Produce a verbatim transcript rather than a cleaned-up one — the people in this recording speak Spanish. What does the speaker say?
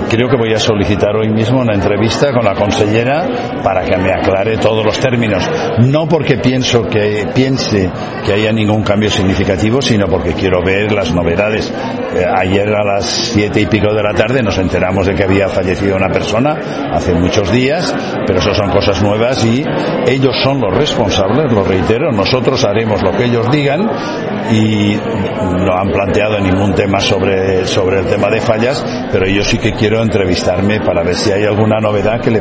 creo que voy a solicitar hoy mismo una entrevista con la consellera para que me aclare todos los términos. No porque pienso que piense que haya ningún cambio significativo, sino porque quiero ver las novedades. Eh, ayer a las siete y pico de la tarde nos enteramos de que había fallecido una persona hace muchos días, pero eso son cosas nuevas y ellos son los responsables, lo reitero. Nosotros haremos lo que ellos digan y no han planteado ningún tema sobre, sobre el tema de fallas, pero yo sí que quiero entrevistarme para ver si hay alguna novedad que le